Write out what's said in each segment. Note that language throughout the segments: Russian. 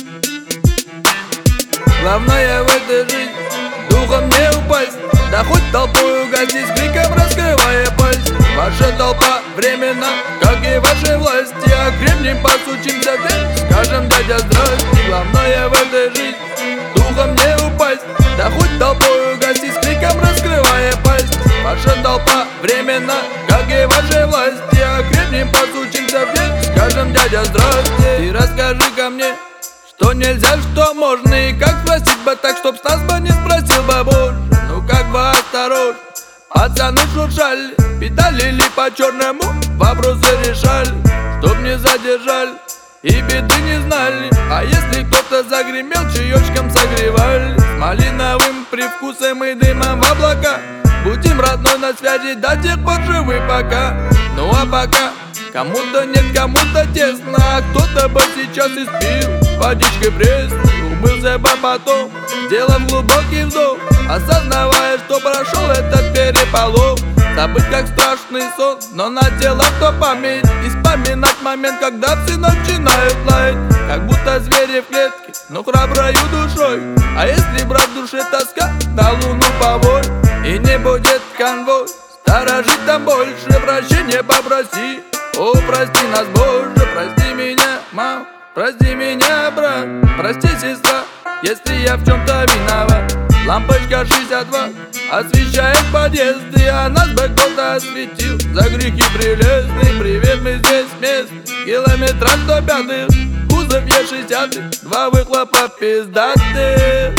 Главное в этой жизни духом не упасть, да хоть толпою гасить, с криком раскрывая пасть. Ваша толпа временно, как и вашей власти, а крепнем постучимся в дверь, скажем дядя здрасте. Главное в этой жизни духом не упасть, да хоть толпою гасить, с криком раскрывая пасть. Ваша толпа временно, как и вашей власти, а крепнем постучимся в дверь, скажем дядя здрасте. Ты расскажи-ка мне, что нельзя, что можно, и как спросить бы так, чтоб с нас бы не спросил бы больше. Ну как бы осторожно, пацаны шуршали, педалили по черному, вопросы решали, чтоб не задержали и беды не знали. А если кто-то загремел, чаечком согревали, с малиновым привкусом и дымом в облака. Будем родной на связи до тех пор живы пока. Ну а пока кому-то нет, кому-то тесно, а кто-то бы сейчас и спил водичкой пресной, умылся бы потом, сделав глубокий вдох, осознавая, что прошел этот переполох. Забыть как страшный сон, но на тело то память, и вспоминать момент, когда все начинают лаять, как будто звери в клетке, но храброю душой. А если брать в душе тоска, на луну повой, и не будет конвой, сторожить там больше, прощения попроси. О, прости нас, Боже, прости меня, мам, прости меня, брат, прости, сестра, если я в чем-то виноват. Лампочка 62 освещает подъезды, а нас бы кто-то осветил за грехи прелестные. Привет, мы здесь вместе, километра 105, кузов Е60, два выхлопа пиздатых.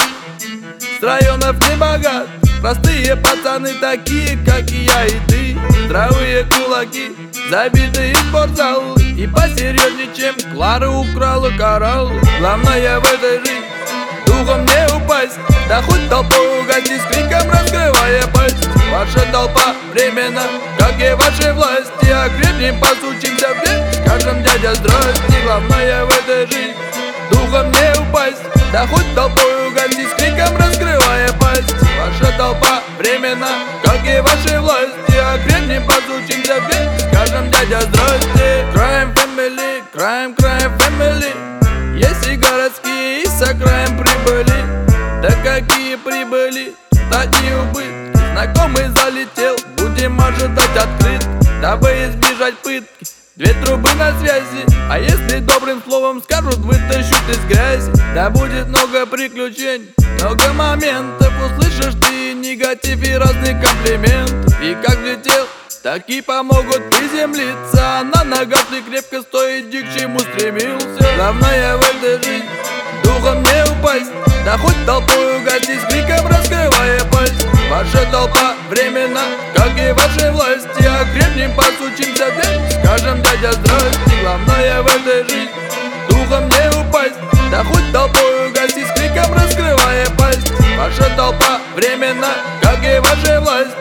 С районов не богат, простые пацаны такие, как и я и ты. Здравые кулаки, забитые спортзалы, и посерьезнее, чем Клара украла коралл. Главное в этой жизни духом не упасть, да хоть толпой угасить, с криком раскрывая пасть. Ваша толпа временно, как и вашей власти, а крепнем постучимся в дверь, скажем дядя здрасте. Главное в этой жизни духом не упасть, да хоть толпой угасить, с криком раскрывая пасть. Ваша толпа временно, как и вашей власти, а крепнем постучимся в дверь, скажем дядя здрасте. Crime family, crime, crime family. Есть и городские, и с окраин прибыли. Да какие прибыли, такие убытки. Знакомый залетел, будем ожидать открытки, дабы избежать пытки. Две трубы на связи, а если добрым словом скажут, вытащут из грязи. Да будет много приключений, много моментов, услышишь ты негатив и разные комплименты. И как летел, так и помогут приземлиться, а на ногах ты крепко стой, иди к чему стремился. Главное в этой жизни духом не упасть, да хоть толпой угасить, с криком раскрывая пасть. Ваша толпа временно, как и вашей власти, а крепнем постучимся в дверь, скажем дядя здрасте. Главное в этой жизни духом не упасть, да хоть толпой угасить, с криком раскрывая пасть. Ваша толпа временно, как и вашей власти,